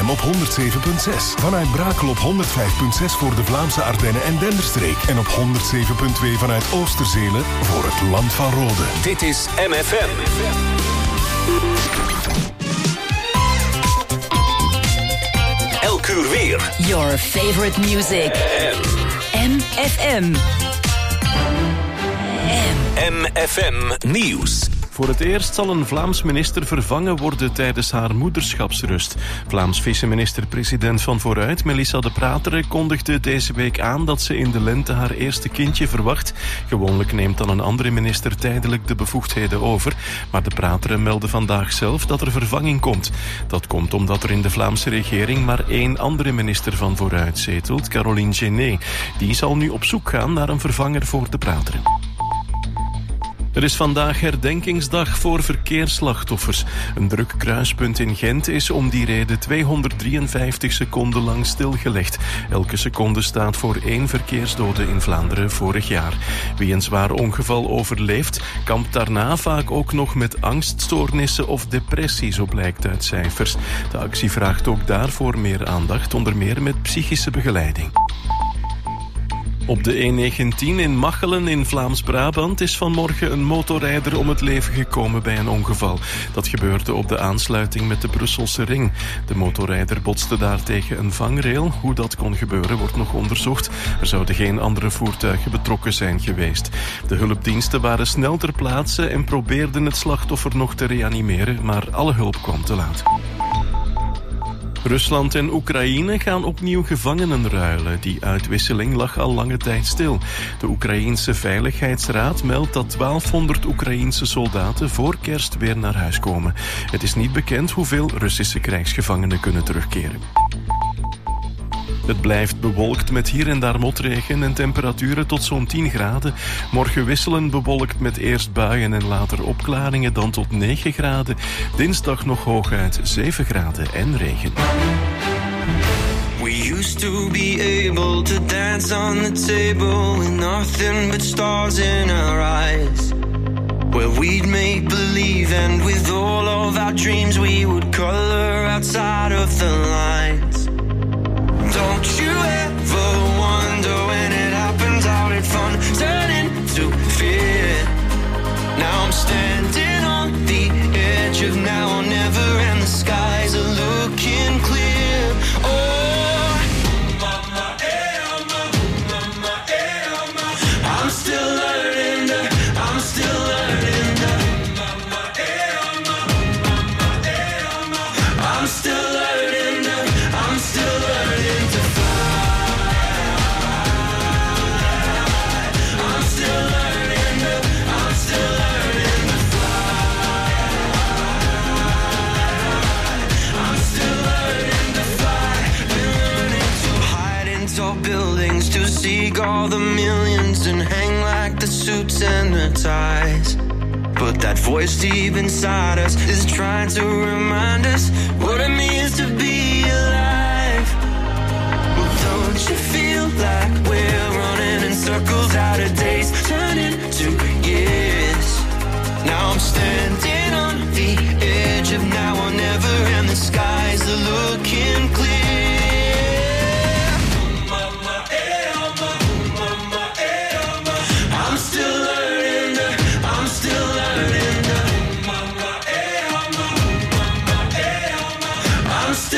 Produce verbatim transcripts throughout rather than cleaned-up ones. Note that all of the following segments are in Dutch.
M op honderd zeven punt zes. Vanuit Brakel op honderd vijf punt zes voor de Vlaamse Ardennen en Denderstreek. En op honderd zeven punt twee vanuit Oosterzelen voor het Land van Rode. Dit is M F M. Elk uur weer. Your favorite music. M F M. M F M Nieuws. Voor het eerst zal een Vlaams minister vervangen worden tijdens haar moederschapsrust. Vlaams vice-minister-president van Vooruit, Melissa De Prateren, kondigde deze week aan dat ze in de lente haar eerste kindje verwacht. Gewoonlijk neemt dan een andere minister tijdelijk de bevoegdheden over. Maar De Prateren meldde vandaag zelf dat er vervanging komt. Dat komt omdat er in de Vlaamse regering maar één andere minister van Vooruit zetelt, Caroline Genet. Die zal nu op zoek gaan naar een vervanger voor De Prateren. Er is vandaag herdenkingsdag voor verkeersslachtoffers. Een druk kruispunt in Gent is om die reden tweehonderddrieënvijftig seconden lang stilgelegd. Elke seconde staat voor één verkeersdode in Vlaanderen vorig jaar. Wie een zwaar ongeval overleeft, kampt daarna vaak ook nog met angststoornissen of depressie, zo blijkt uit cijfers. De actie vraagt ook daarvoor meer aandacht, onder meer met psychische begeleiding. Op de E negentien in Machelen in Vlaams-Brabant is vanmorgen een motorrijder om het leven gekomen bij een ongeval. Dat gebeurde op de aansluiting met de Brusselse ring. De motorrijder botste daar tegen een vangrail. Hoe dat kon gebeuren wordt nog onderzocht. Er zouden geen andere voertuigen betrokken zijn geweest. De hulpdiensten waren snel ter plaatse en probeerden het slachtoffer nog te reanimeren, maar alle hulp kwam te laat. Rusland en Oekraïne gaan opnieuw gevangenen ruilen. Die uitwisseling lag al lange tijd stil. De Oekraïense Veiligheidsraad meldt dat twaalfhonderd Oekraïense soldaten voor kerst weer naar huis komen. Het is niet bekend hoeveel Russische krijgsgevangenen kunnen terugkeren. Het blijft bewolkt met hier en daar motregen en temperaturen tot zo'n tien graden. Morgen wisselen bewolkt met eerst buien en later opklaringen, dan tot negen graden. Dinsdag nog hooguit zeven graden en regen. We used to be able to dance on the table with nothing but stars in our eyes. Where we'd make believe and with all of our dreams we would color outside of the lines. Don't you ever wonder when it happens how did fun turn into fear? Now I'm standing on the edge of now or never and the skies are looking clear. Oh, mama, eh, mama, mama, eh, mama. I'm still learning to, I'm still learning to, mama, eh, mama, mama, eh, mama. I'm still learning to, I'm still learning to fly. I'm still learning to, I'm still learning to fly. I'm still learning to fly. Been learning to hide in tall buildings, to seek all the millions and hang like the suits and the ties. But that voice deep inside us is trying to remind us what it means to be alive. Well, don't you feel like we're running in circles, out of days turning to years? Now I'm standing on the edge of now or never and the skies are looking clear. Mama, eh, mama, mama, eh, mama. I'm still learning to, I'm still learning to, mama, eh, mama, mama, eh, mama. I'm still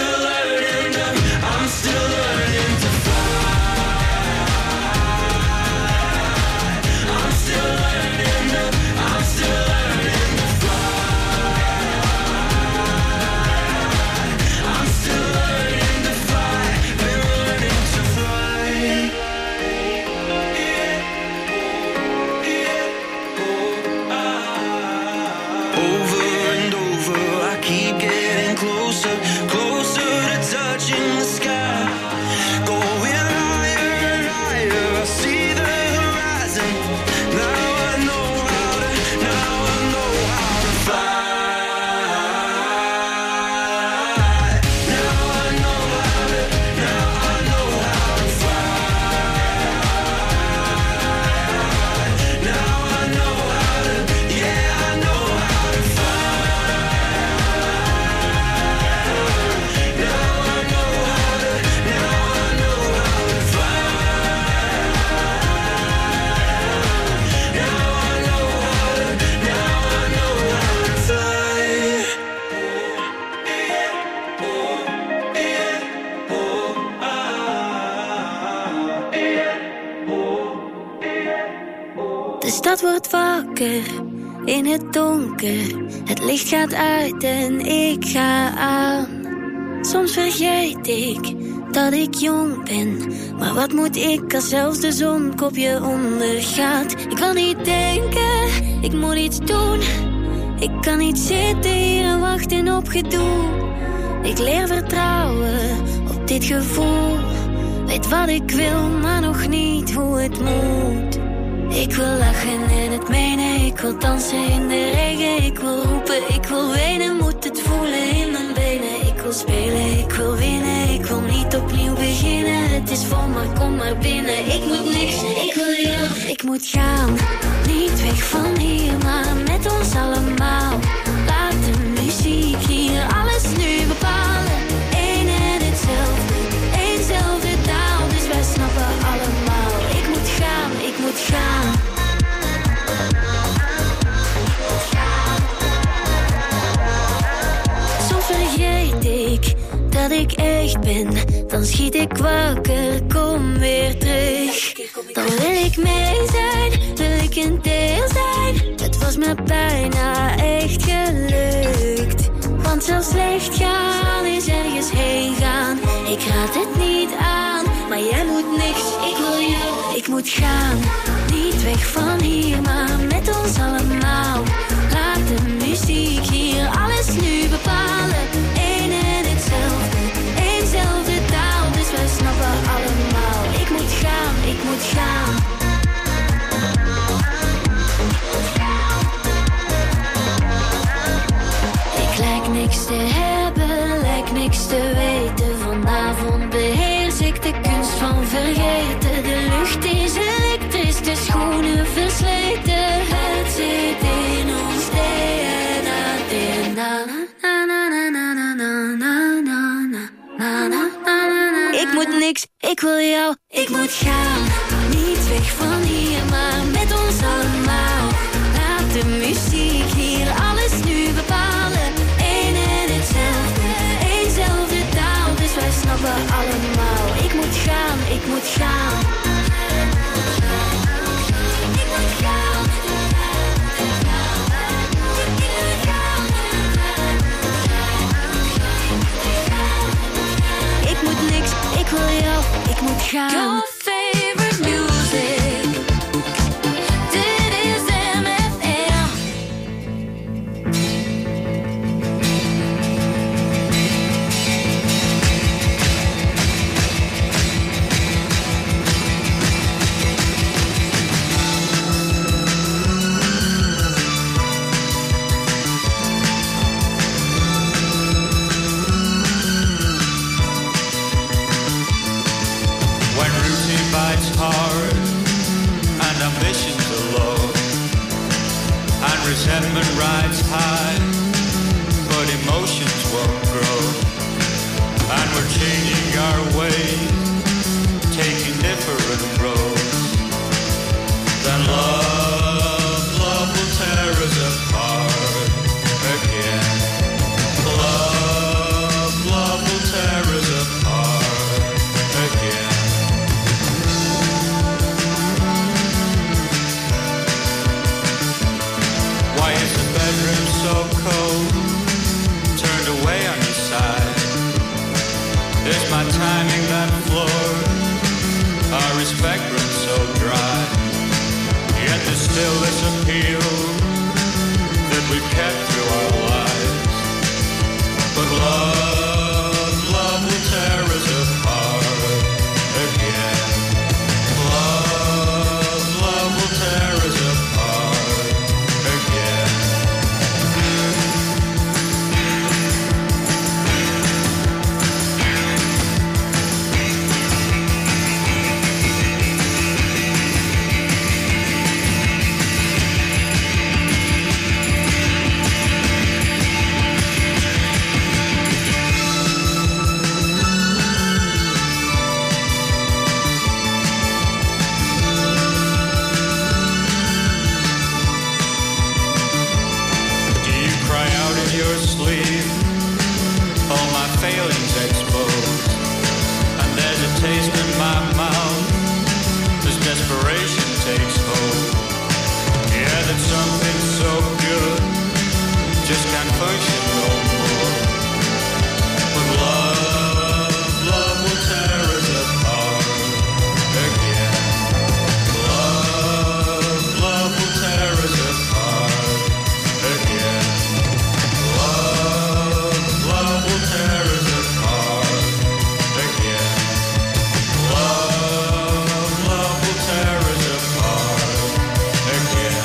stad wordt wakker in het donker. Het licht gaat uit en ik ga aan. Soms vergeet ik dat ik jong ben. Maar wat moet ik als zelfs de zon kopje ondergaat? Ik wil niet denken, ik moet iets doen. Ik kan niet zitten hier en wachten op gedoe. Ik leer vertrouwen op dit gevoel. Weet wat ik wil, maar nog niet hoe het moet. Ik wil lachen en het menen. Ik wil dansen in de regen. Ik wil roepen, ik wil wenen. Moet het voelen in mijn benen. Ik wil spelen, ik wil winnen. Ik wil niet opnieuw beginnen. Het is vol, maar kom maar binnen. Ik moet niks, ik wil jou. Ik moet gaan, niet weg van hier, maar met ons allemaal. Laat de muziek hier alles nu bepalen. Eén en hetzelfde, éénzelfde taal. Dus wij snappen allemaal. Ik moet gaan, ik moet gaan. Soms vergeet ik dat ik echt ben. Dan schiet ik wakker, kom weer terug. Dan wil ik mee zijn, wil ik een deel zijn. Het was me bijna echt gelukt. Want zelfs slecht gaan is ergens heen gaan. Ik raad het niet aan, maar jij moet niks. Ik wil jou, ik moet gaan. Niet weg van hier, maar met ons allemaal. Laat de muziek hier alles nu bepalen. Eén en hetzelfde, éénzelfde taal. Dus wij snappen allemaal. Ik moet gaan, ik moet gaan. Ik lijk niks te hebben, lijk niks te weten. Vanavond beheers ik de kunst van vergeten. De lucht is elektrisch, de schoenen versleten. Het zit in ons D N A, D N A. Na, na, na, na, na, na, na, na, na, na, na. Ik moet niks, ik wil jou, ik moet gaan. Niet weg van hier, maar met ons allemaal. Laat de muziek hier alles nu bepalen. Eén en hetzelfde, éénzelfde taal. Dus wij snappen allemaal. Ik moet gaan, ik moet gaan. Ik moet gaan. Ik moet niks, ik wil jou, ik moet gaan. Your favorite music. Dit is M F M. When routine bites hard and ambitions are low and resentment rides high, but emotions won't grow, and we're changing our ways, taking different roads. Then love, love will tear us apart again. Love, love will tear us apart again. Why is the bedroom so cold? Turned away on your side. Is my timing that floored? Our respect runs so dry. Yet there's still this appeal that we've kept through our lives. But love, love will tear us apart again. Love, love will tear us apart again. Do you cry out in your sleep? All my failings exposed, and there's a taste in my mouth as desperation takes hold. that something so good just can't function no more. But love, love will tear us apart again. Love, love will tear us apart again. Love, love will tear us apart again. Love, love will tear us apart again.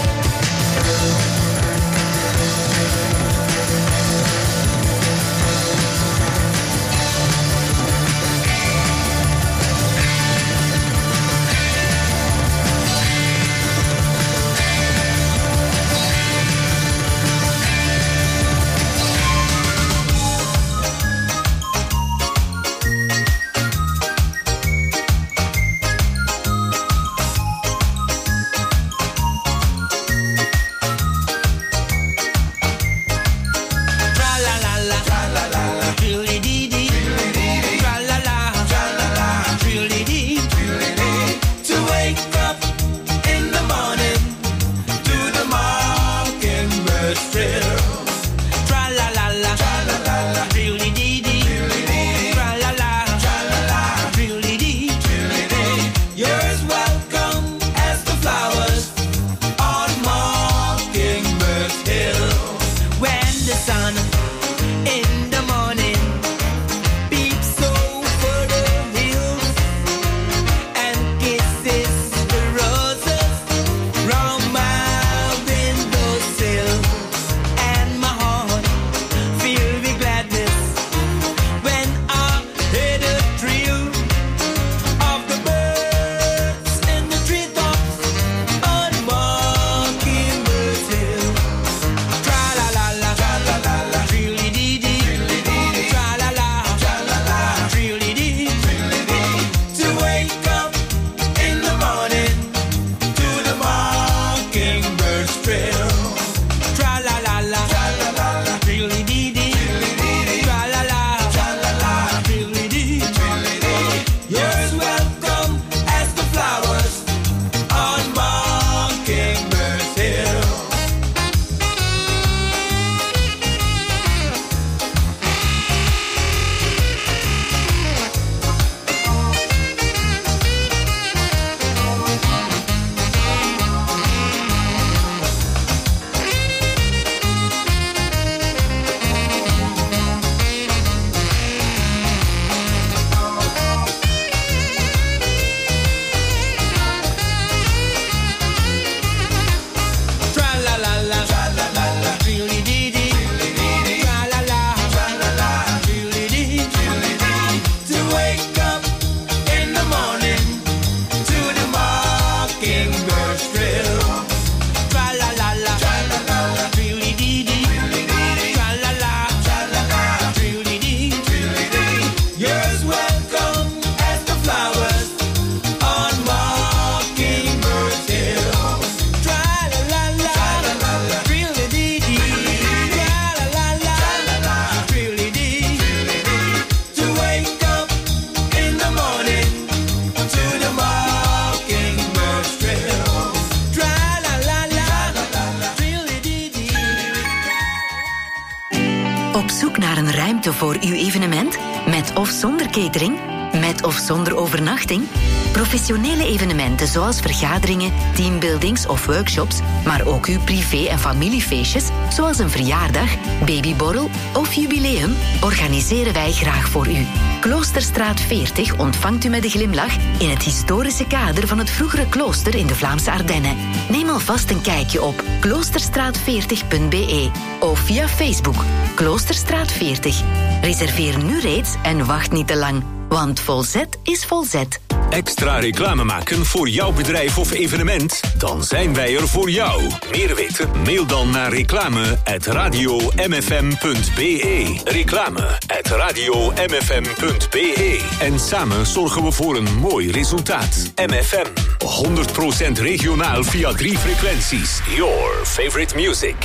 Voor uw evenement? Met of zonder catering? Met of zonder overnachting? Professionele evenementen zoals vergaderingen, teambuildings of workshops, maar ook uw privé- en familiefeestjes, zoals een verjaardag, babyborrel of jubileum, organiseren wij graag voor u. Kloosterstraat veertig ontvangt u met een glimlach in het historische kader van het vroegere klooster in de Vlaamse Ardennen. Neem alvast een kijkje op kloosterstraat veertig punt b e of via Facebook Kloosterstraat veertig. Reserveer nu reeds en wacht niet te lang, want Volzet is Volzet. Extra reclame maken voor jouw bedrijf of evenement? Dan zijn wij er voor jou. Meer weten? Mail dan naar reclame at radio m f m punt b e. Reclame at radio m f m punt b e. En samen zorgen we voor een mooi resultaat. M F M. honderd procent regionaal via drie frequenties. Your favorite music.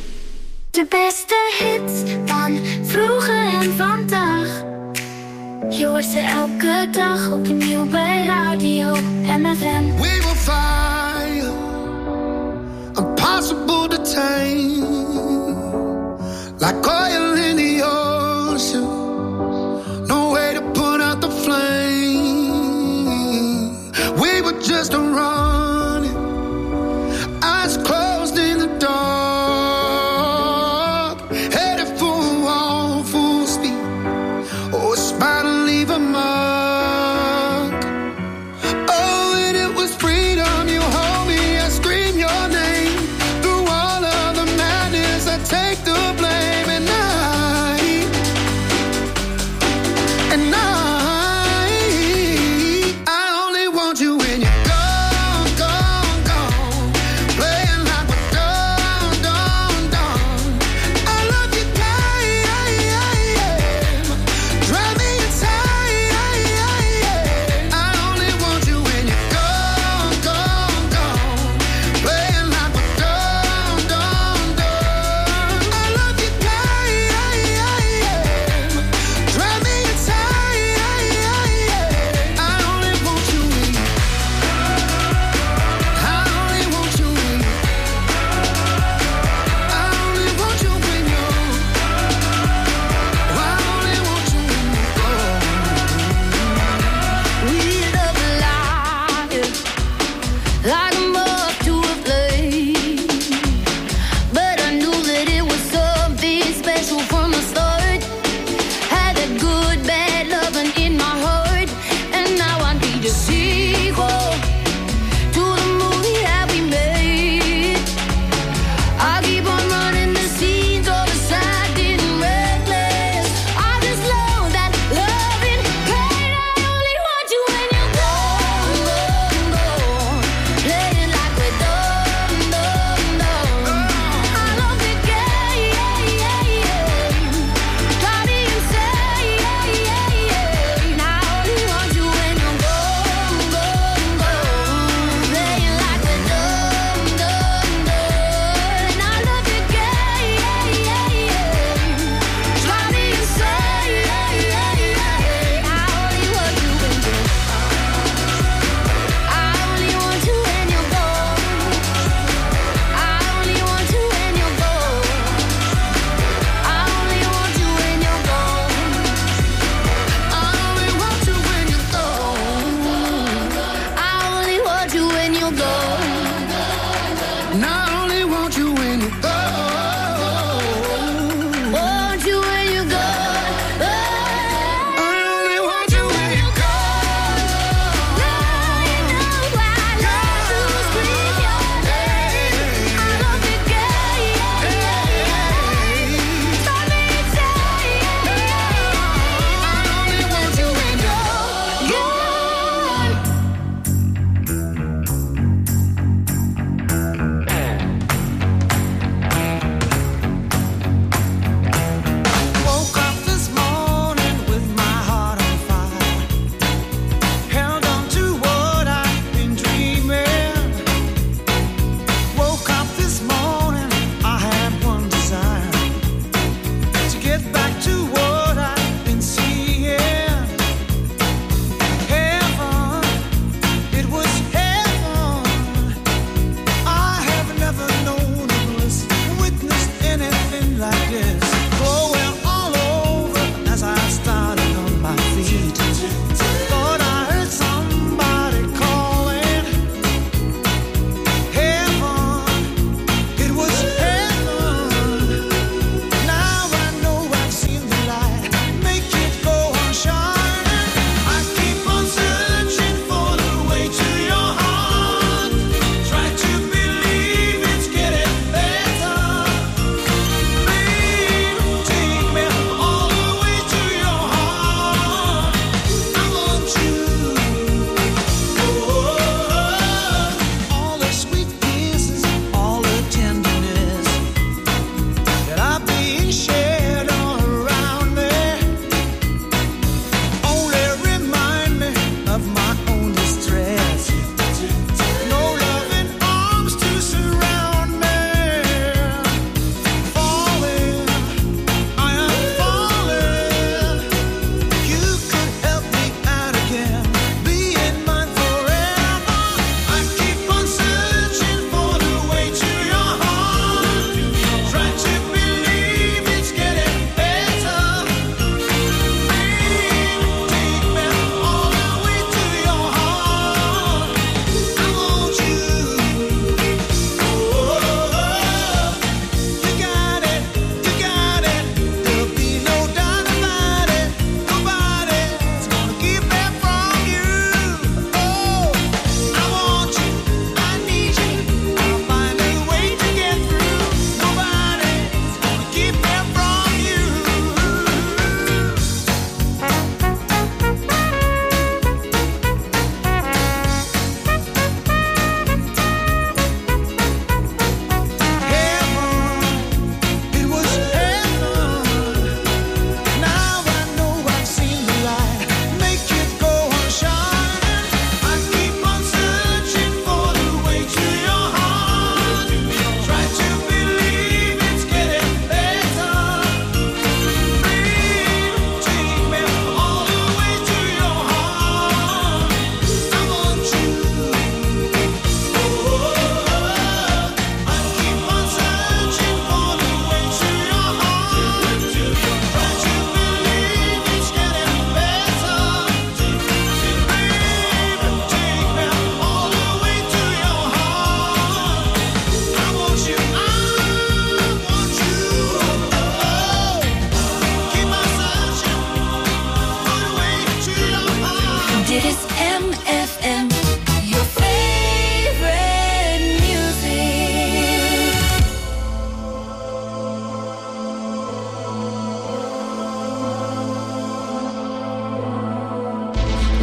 De beste hits van vroeger en vandaag. Je hoort ze elke dag opnieuw bij Radio M F M. We will fire, impossible to tame, like oil in the ocean, no way to put out the flame. We were just a running, eyes closed in the dark, headed for a wall, full speed. Oh, it's bound to leave a mark. Oh, and it was freedom. You hold me, I scream your name. Through all of the madness, I take the blame. And I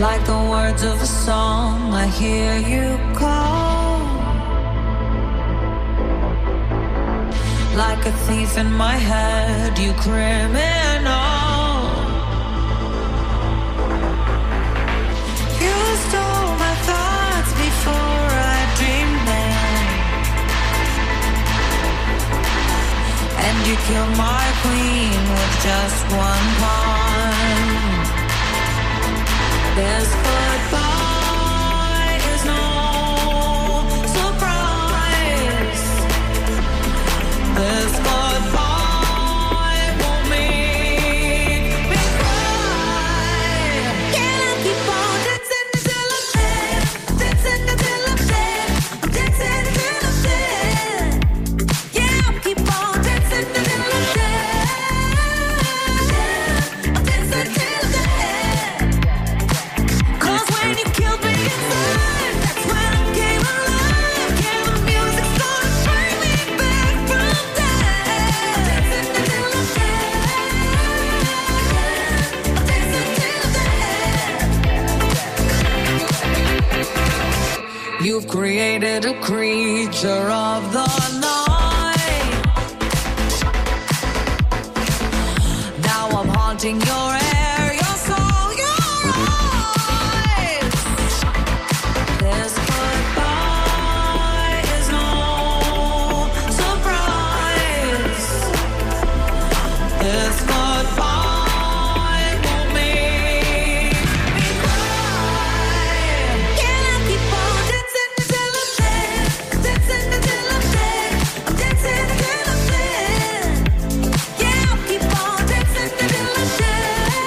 Like the words of a song, I hear you call. Like a thief in my head, you criminal. You stole my thoughts before I dreamed them, and you killed my queen with just one pawn. This goodbye is no surprise. This goodbye won't make me cry. Can I keep on dancing until I'm dead? Dancing until I'm dead. I'm dancing until I'm dead. Yeah, I'll keep on dancing until I'm dead. I'm dancing till I'm dead. Cause when you killed me inside, that's when I came alive. Yeah, the music started to bring me back from death. Dancing until I'm dead. I'm dancing till I'm dead. You've created a creature of the night. Now I'm haunting your air, your soul, your eyes. This goodbye is no surprise. This goodbye won't make me cry. Can I keep on dancing until I'm dead? Dancing until I'm dead. I'm dancing until I'm dead. Yeah, I'll keep on dancing until I'm dead.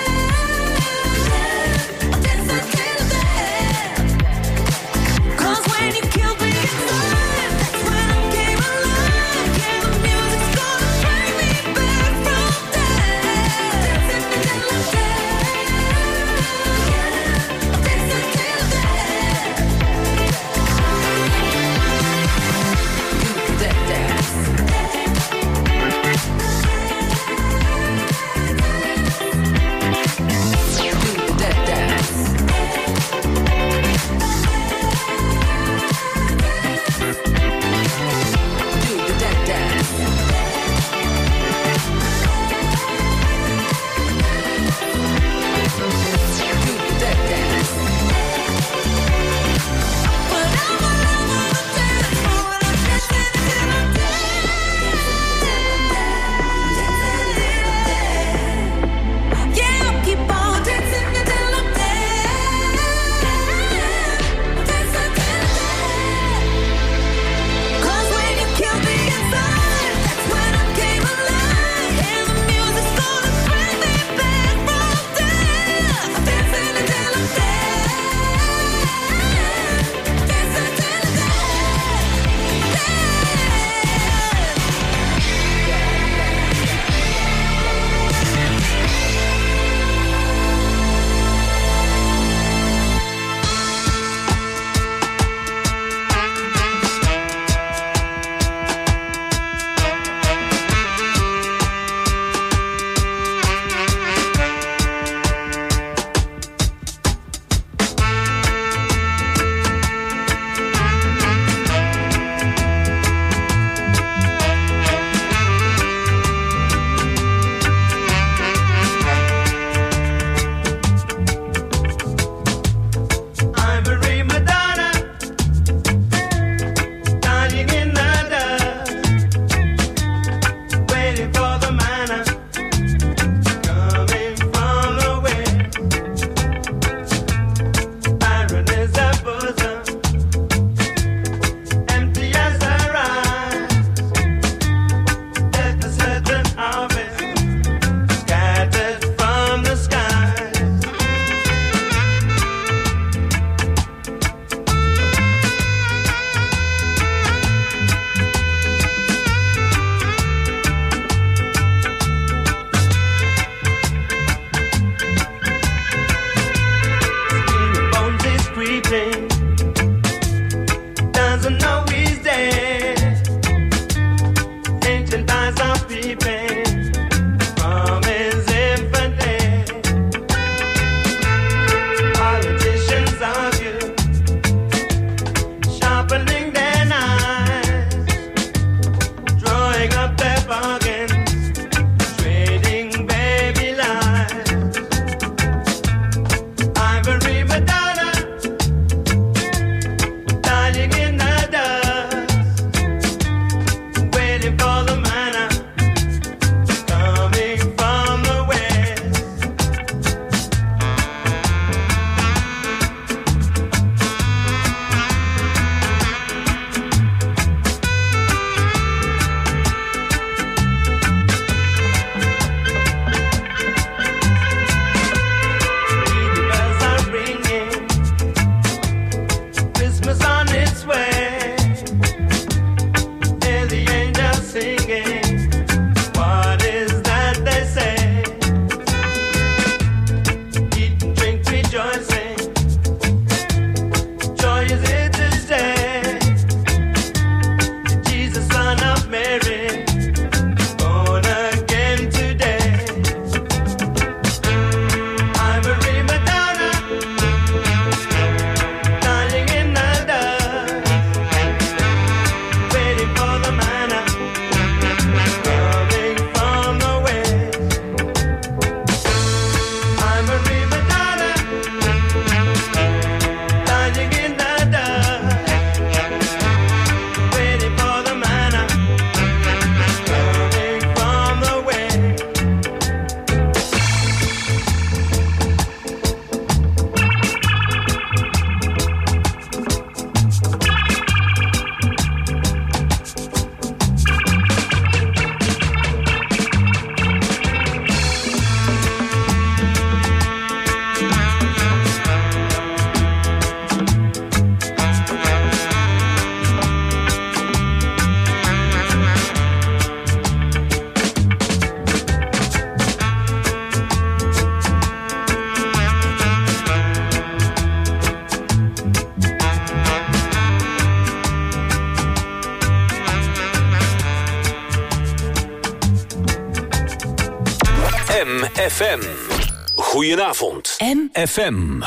M F M. Goedenavond. M F M.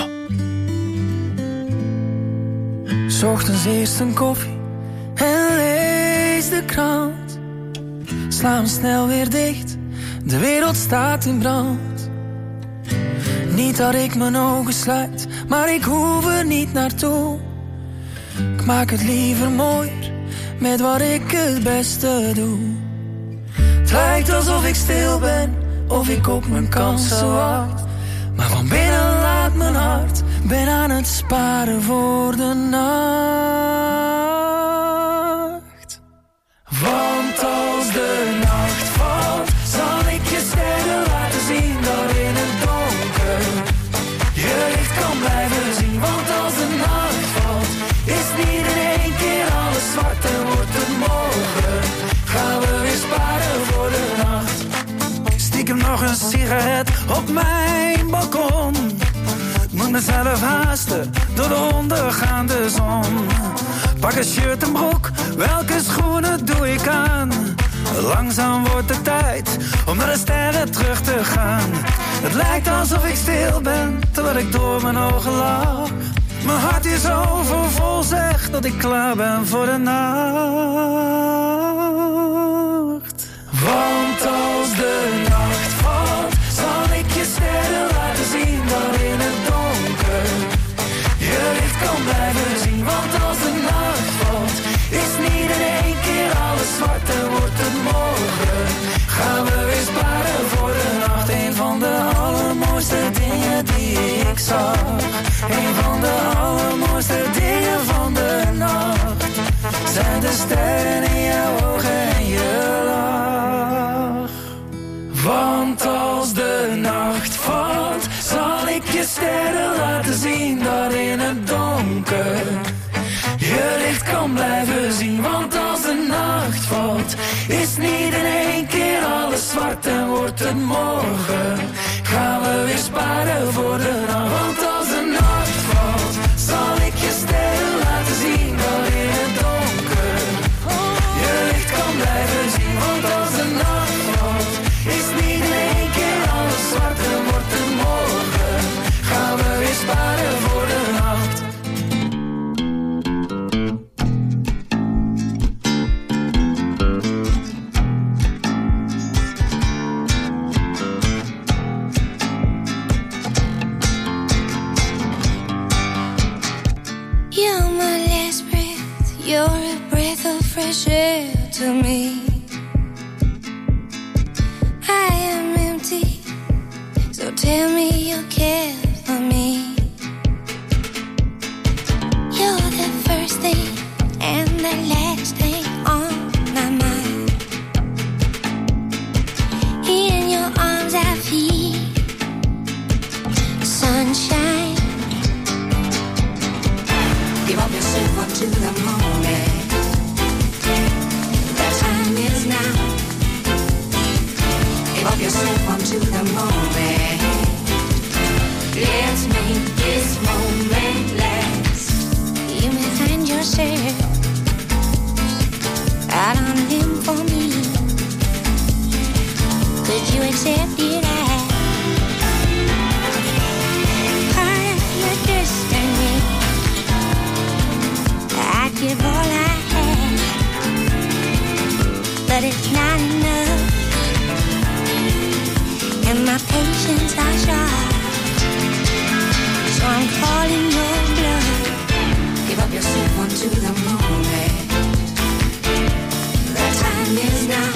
'S Ochtends eerst een koffie en lees de krant. Sla hem snel weer dicht, de wereld staat in brand. Niet dat ik mijn ogen sluit, maar ik hoef er niet naartoe. Ik maak het liever mooier, met wat ik het beste doe. Het lijkt alsof ik stil ben, of ik op mijn kansen wacht. Maar van binnen laat mijn hart, ben aan het sparen voor de nacht. Want als de nacht valt, zal ik je sterren laten zien. Dat in het donker je licht kan blijven zien. Want als de nacht valt, is niet in één keer alles zwart en wordt het morgen. Gaan we weer sparen voor de nacht. Stiekem nog een sigaret op mijn balkon. Ik moet mezelf haasten door de ondergaande zon. Pak een shirt en broek, welke schoenen doe ik aan? Langzaam wordt het tijd om naar de sterren terug te gaan. Het lijkt alsof ik stil ben, terwijl ik door mijn ogen lach. Mijn hart is overvol, zegt dat ik klaar ben voor de nacht. Want als de nacht valt, zal ik je sterren laten zien. Dat in het donker je licht kan blijven zien. Want als de nacht valt, is niet in één keer alles zwart en wordt het morgen. Gaan we weer sparen voor de nacht. Een van de allermooiste dingen die ik zag. Een van de allermooiste dingen van de nacht zijn de sterren in jouw ogen en je lach. Want als de nacht valt, zal ik je sterren laten zien. Dat in het donker je licht kan blijven zien. Want als de nacht valt, is niet in één keer alles zwart en wordt het morgen. Gaan we weer sparen voor de nacht. Want als de nacht valt, zal ik je sterren laten zien. Dat in het donker je licht kan blijven zien. Want als de nacht valt, is niet in één keer alles zwart en wordt het morgen. Gaan we weer sparen voor de nacht. You're my last breath, you're a breath of fresh air to me. I am empty, so tell me you care for me. You're the first thing and the last thing on my mind. In your arms I feel sunshine. Give up yourself unto the moment. The time is now. Give up yourself unto the moment. Let's make this moment last. You may find yourself out on a limb for me. Could you accept it as part of your destiny? I'd give all I have, but it's not enough, and my patience are short, so I'm calling your bluff. Give up yourself unto the moment. The time is now.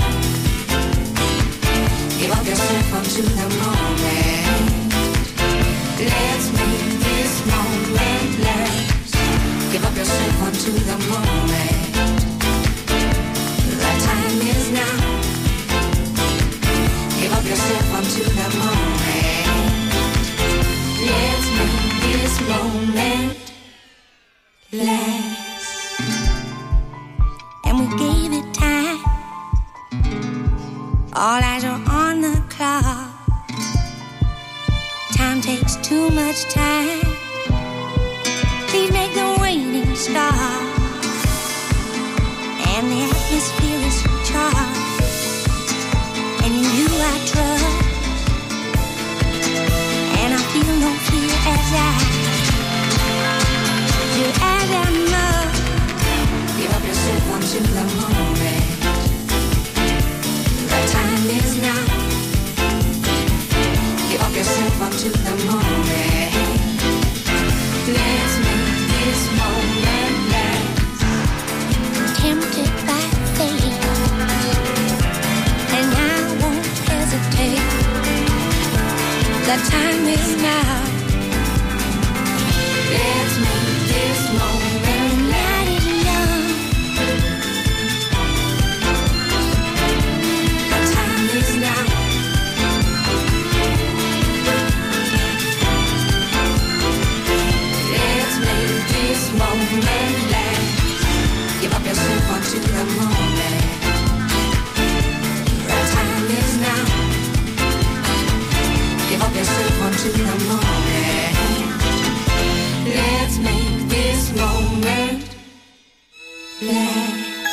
Give up yourself unto the moment. Let's make this moment last. Give up yourself unto the moment. The time is now. Give up yourself unto the moment. Let's make this moment last. And we gave it time. All eyes are on the clock. Time takes too much time. Please make the waiting stop. And the atmosphere is charged. And in you I trust. yourself onto the moment. Let's make this moment last. Tempted by fate, and I won't hesitate. The time is now. Let's make this moment Light it young. The time is now. Let's make this moment last. Give up yourself onto the moment. The time is now. Give up yourself onto the moment. Let's make this moment last.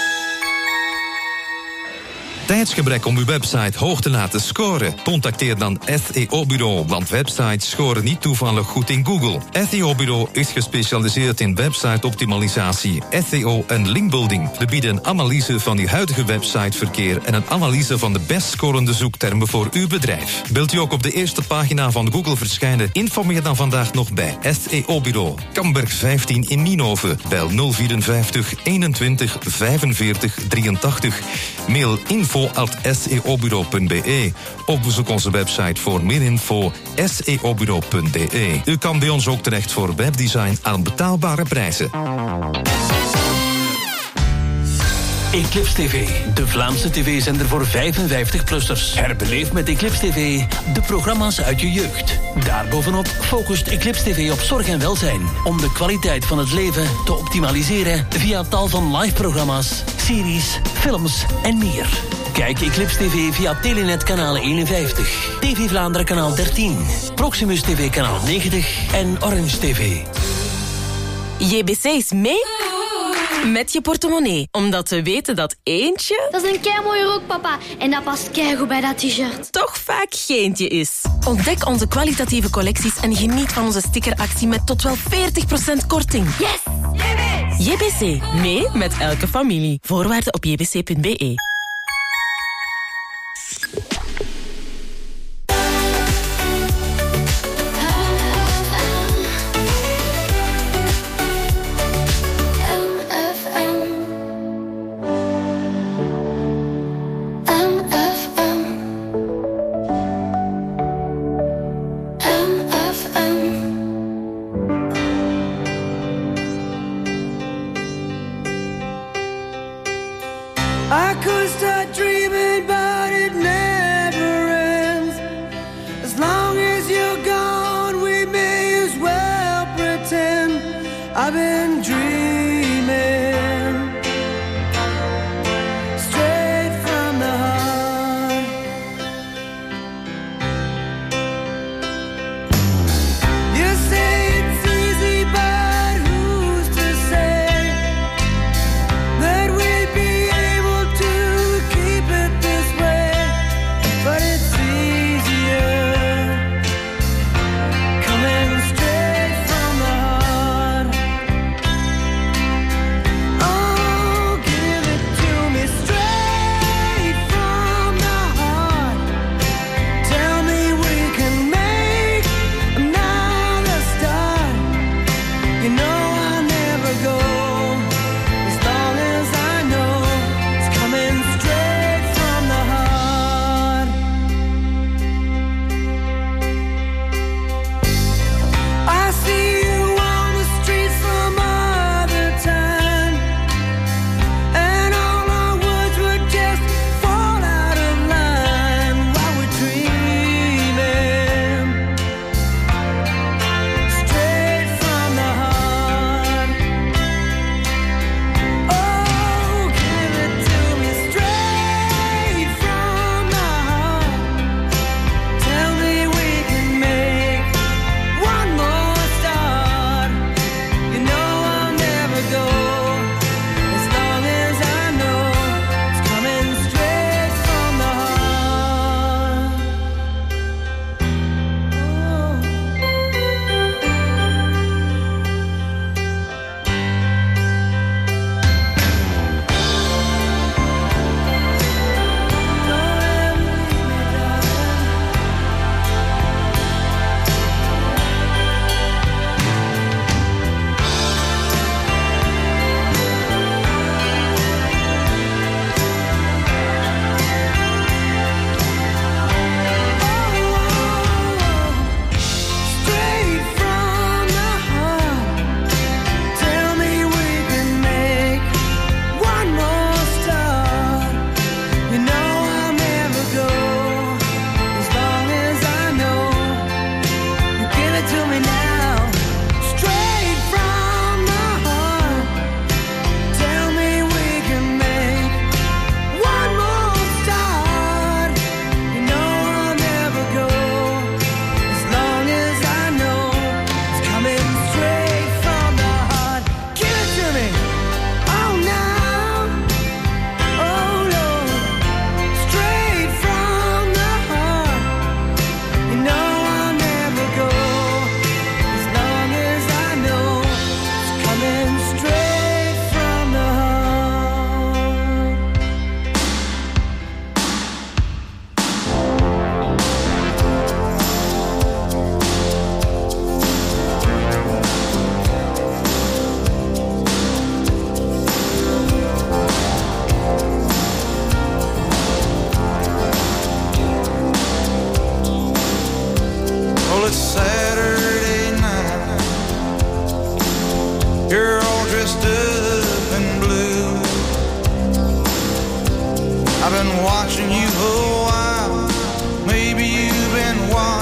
Tijdsgebrek om uw website hoog te laten scoren? Contacteer dan S E O-bureau, want websites scoren niet toevallig goed in Google. S E O-bureau is gespecialiseerd in website-optimalisatie, S E O en linkbuilding. We bieden een analyse van uw huidige websiteverkeer en een analyse van de best scorende zoektermen voor uw bedrijf. Wilt u ook op de eerste pagina van Google verschijnen? Informeer dan vandaag nog bij S E O-bureau. Kamberg vijftien in Nienhoven. Bel nul vierenvijftig eenentwintig vijfenveertig drieëntachtig. Mail info at s e o bureau punt b e. Of bezoek onze website voor meer info s e o bureau punt b e. U kan bij ons ook terecht voor webdesign aan betaalbare prijzen. Eclipse T V, de Vlaamse tv-zender voor vijfenvijftig-plussers. Herbeleef met Eclipse T V de programma's uit je jeugd. Daarbovenop focust Eclipse T V op zorg en welzijn, om de kwaliteit van het leven te optimaliseren via tal van live-programma's, series, films en meer. Kijk Eclipse T V via Telenet kanaal eenenvijftig, T V Vlaanderen kanaal dertien, Proximus T V kanaal negentig en Orange T V. J B C is mee met je portemonnee. Omdat we weten dat eentje... Dat is een keimooie rok, papa. En dat past keigoed bij dat t-shirt. Toch vaak geentje is. Ontdek onze kwalitatieve collecties en geniet van onze stickeractie met tot wel veertig procent korting. Yes! J B C. Mee met elke familie. Voorwaarden op j b c punt b e. I could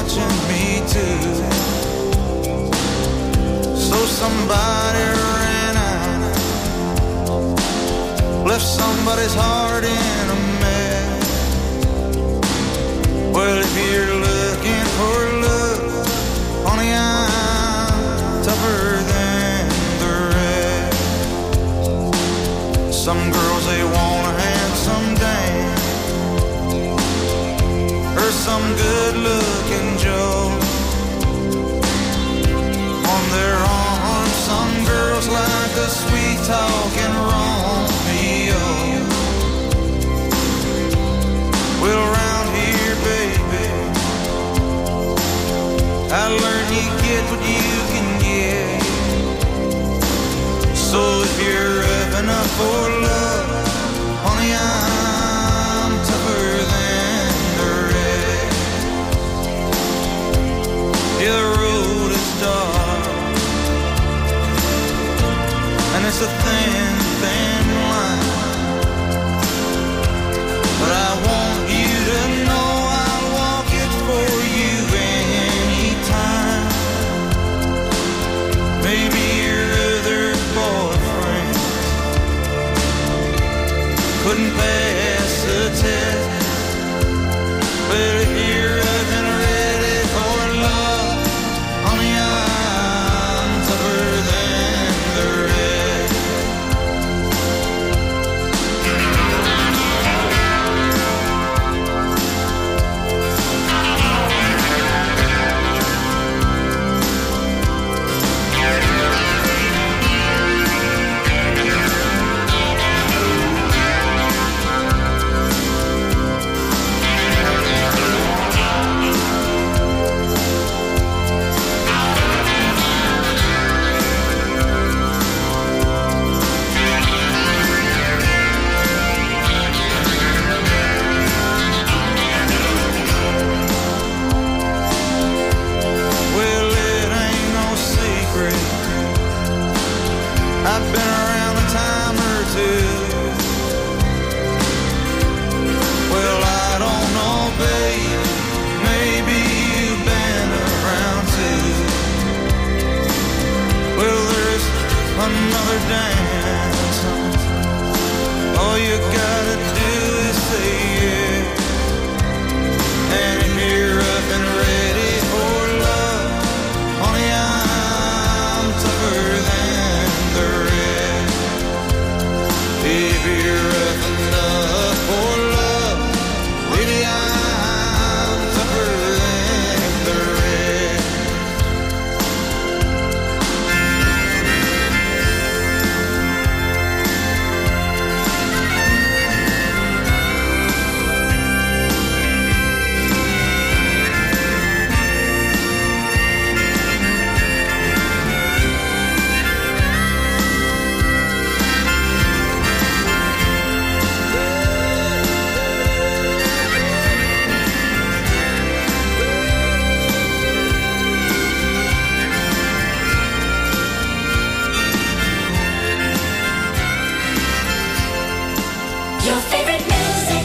watching me too. So somebody ran out, left somebody's heart in a mess. Well, if you're looking for love, honey, I'm tougher than the rest. Some girls, they want a handsome dame, or some good-looking Joe. On their arms, some girls like a sweet-talking Romeo. Well, around here, baby, I learned you get what you can get. So if you're up enough for love, honey, I'm tougher than the rest. Yeah, the road is dark, and it's a thin, thin line, but I want you to know I'll walk it for you anytime. Maybe your other boyfriend couldn't pass the test, but if you're up and ready for love, honey, I'm tougher than the rest. Well, it ain't no secret, I've been around a time or two. Well, I don't know, babe, maybe you've been around too. Well, there's another dance, all you gotta do is say yes. And if you're up and ready for love, honey, I'm tougher than the rest. If you're up enough for love, baby, I'm tougher than the rest. Your favorite music.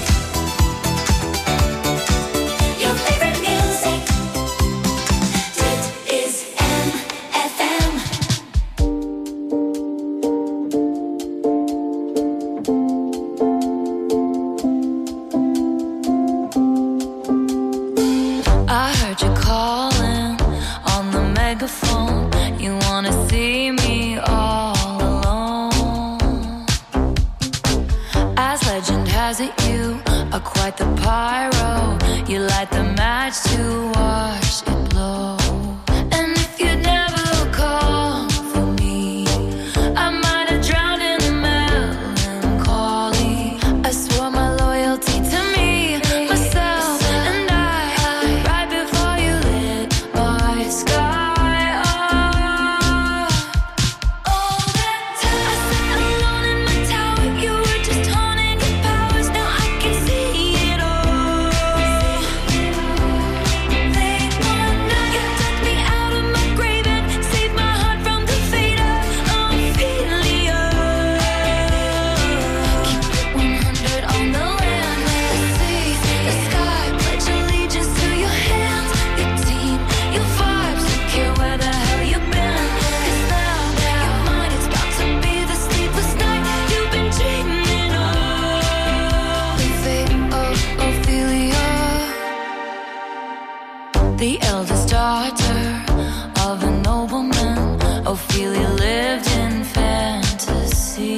Your favorite music. Dit is M F M. I heard you calling on the megaphone. You wanna see me all alone. As legend has it, you are quite the pyro. You light the match to watch it blow. And if you'd never call for me, I might have drowned in the melancholy. I swore my loyalty to me, myself, and I. Right before you lit my sky. Oh, eldest daughter of a nobleman. Ophelia lived in fantasy,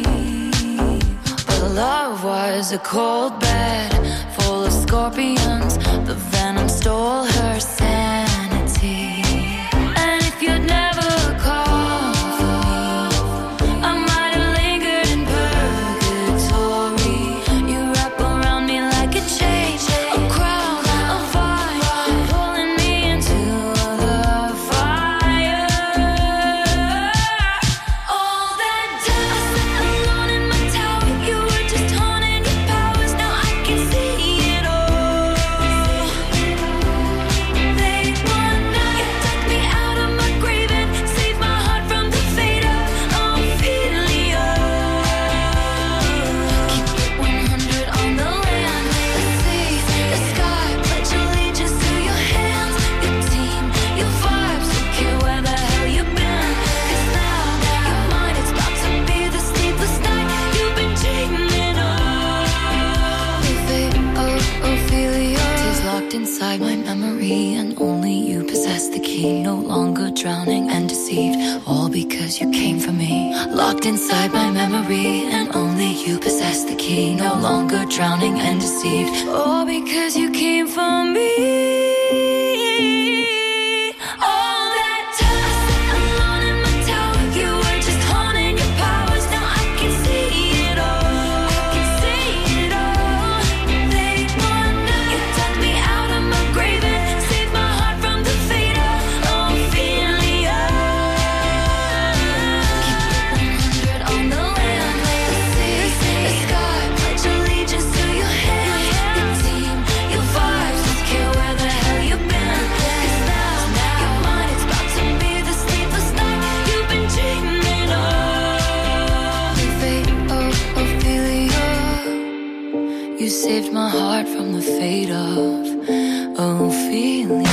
but love was a cold bed full of scorpions. The venom stole her sanity. And if you'd never called for me, I might have lingered in purgatory. You wrap around me like a chain, a crown, a vine, pulling me into the fire. All that time I sat alone in my tower, you were just haunting your powers. Now I can see it all. Late one night, you took me out of my grave and saved my heart from the fate of Ophelia. Keep it one hundred on the land, the sea, the sky. Pledge allegiance to your hands, your team, your vibes. Don't care where the hell you've been, 'cause now you're mine. It's about to be the sleepless night you've been dreaming of. The fate of Ophelia is locked inside my memory, and only you possess the key. No longer drowning and deceived, all because you came for me. Locked inside my memory, and only you possess the key. No longer drowning and deceived, all because you came for me. All that time I sat alone in my tower, you were just haunting your powers. Now I can see it all. I can see it all. Late one night, you took me out of my grave and saved my heart from the fate of Ophelia. Keep it one hundred on the land, the sea, the sky. Pledge allegiance to your hands, your team, your vibes. Don't care where the hell you've been, 'cause now you're mine. It's about to be the sleepless night you've been dreaming of. The fate of Ophelia. You saved my heart from the fate of Ophelia.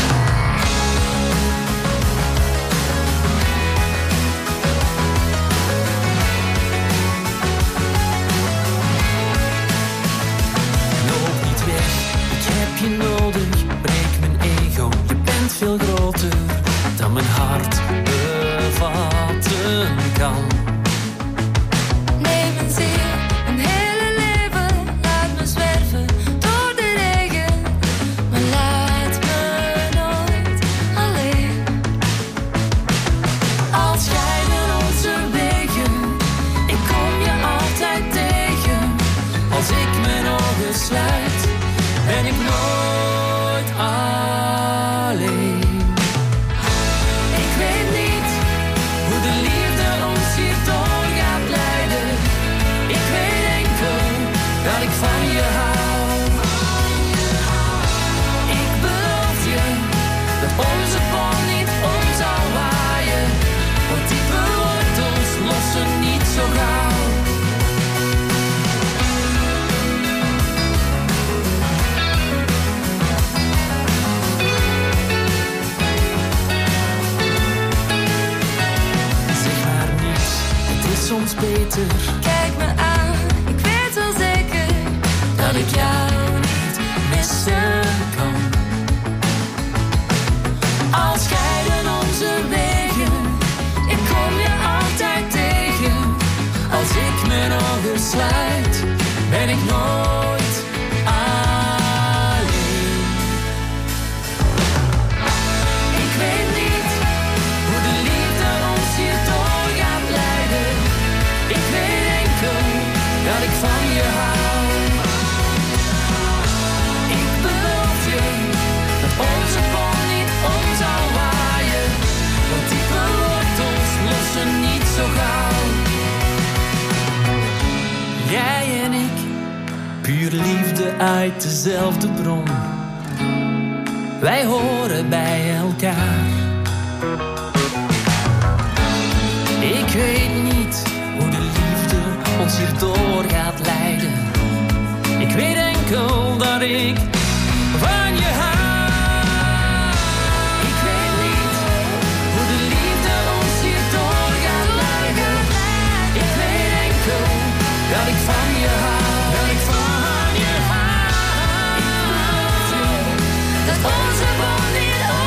Loop niet weg, ik heb je nodig. Breek mijn ego, je bent veel groter dan mijn hart bevatten kan. Neem een ziel, een hele leven, laat me zwerven door de regen. Maar laat me nooit alleen. Als scheiden onze wegen, ik kom je altijd tegen. Als ik mijn ogen sluit, ben ik nooit alleen. Ik weet niet Hoe de liefde ons hierdoor gaat leiden. Ik weet enkel dat ik van je hou. Ik beloof je dat onze bom niet om zal waaien. Want diepe wortels lossen niet zo gauw. Zeg maar niets, het is soms beter Kijk me aan, ik weet wel zeker dat ik jou niet missen kan. Als scheiden onze wegen, ik kom je altijd tegen. Als ik mijn ogen sluit, ben ik nooit alleen. Ik weet niet hoe de liefde ons hierdoor gaat leiden. Ik weet enkel dat ik van je hou. Ik beloof je dat onze bom niet om zal waaien. Want diepe wortels lossen niet zo gauw. Jij en ik, puur liefde uit dezelfde bron. Wij horen bij elkaar. Ik weet niet hoe de liefde ons hierdoor gaat leiden. Ik weet enkel dat ik van je hou. Ik weet niet hoe de liefde ons hierdoor gaat leiden. Ik weet enkel dat ik van je hou. Dat ik van je hou. Ik beloof je dat onze bom niet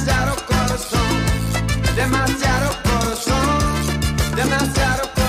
demasiado corazón, demasiado corazón, demasiado corazón.